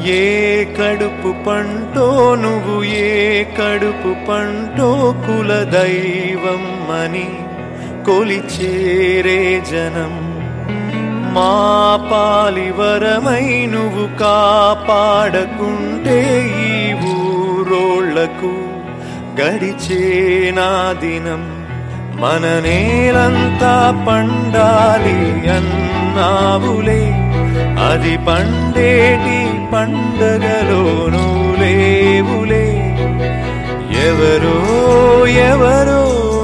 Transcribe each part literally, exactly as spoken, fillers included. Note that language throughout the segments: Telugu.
ఏ కడుపు పంటో నువ్వు ఏ కడుపు పంటో కుల దైవం అని కొలిచేరే జనం మా పాలివరమై నువ్వు కాపాడకుంటే ఈ ఊరోళ్లకు గడిచేనా దినం మన నేలంతా పండాలి అన్నావులే అది పండేటి పండగలోనూ లేవులే ఎవరో ఎవరో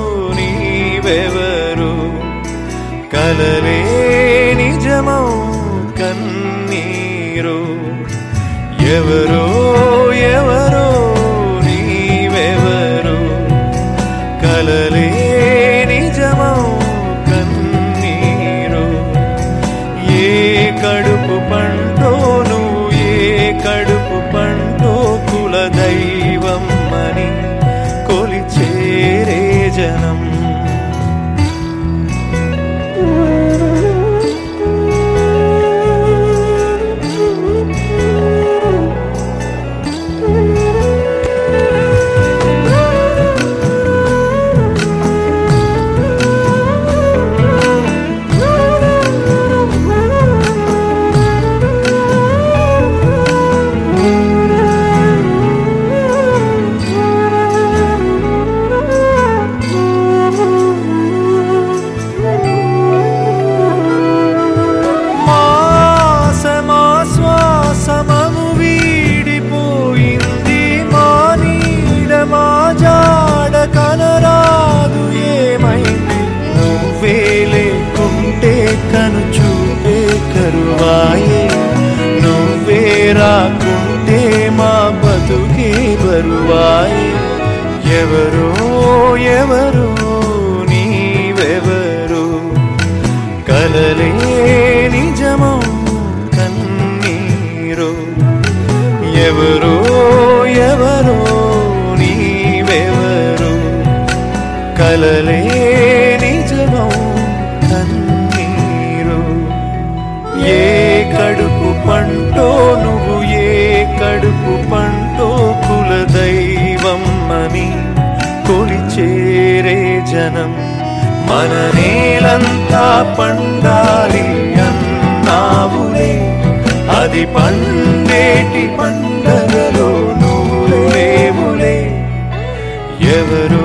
నీవెవరో కలలే నిజమౌ కన్నీరు ఎవరో ఎవరో నీవెవరో కలలే నిజమౌ కన్నీరు ఏ కడుపు పంటో నువ్వు ఏ కడుపు పంటో కుల దైవం అని కొలిచేరే జనం సమము వీడిపోయింది మా నీడ మా జాడ కనరాదు ఏమైంది నువ్వే లేకుంటే కను చూపే కరువాయే నువ్వే రాకుంటే మా బతుకే బరువాయే ఎవరో ఎవరో నీవెవరో కలలే నిజమో ఎవరో ఎవరో నీవెవరో కలలే నిజమౌ కన్నీరు ఏ కడుపు పంటో నువ్వు ఏ కడుపు పంటో కుల దైవం అని కొలిచేరే జనం మన నేలంతా పండాలి అన్నావులే అది పండేటి పండగలో నువ్వు లేవులే ఎవరు